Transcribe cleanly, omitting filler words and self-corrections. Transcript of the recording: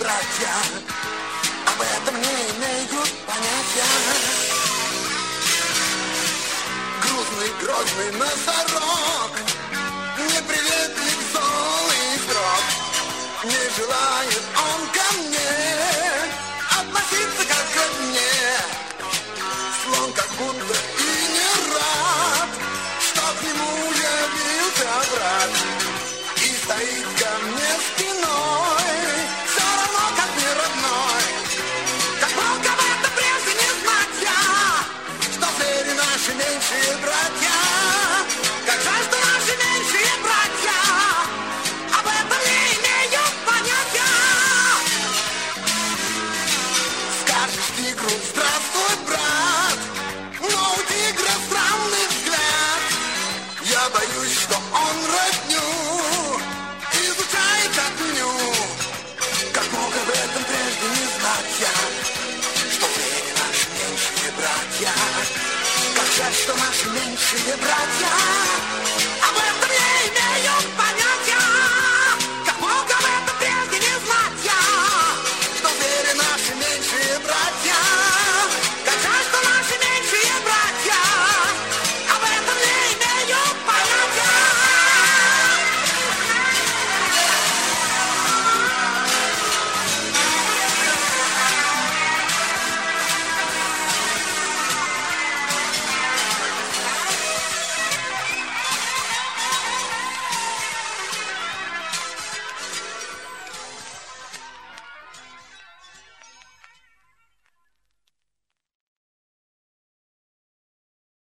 братья об этом не имеют понятия. Грузный, грозный носорог, неприветлив, злой строг. Не желает он ко мне относиться как ко мне. Слон как будто и не рад, что к нему явился брат. И стоит ко мне спиной, все равно как не родной. Как мог об этом прежде не знать я, что звери наши меньшие братья. Как жаль, что наши меньшие братья об этом не имеют понятия. Скажешь тигру: здравствуй, брат, но у тигра странный взгляд. Я боюсь, что он родню изучает как меню. Как мог об этом прежде не знать я, что звери наши меньшие братья. Как жаль, что наши меньшие братья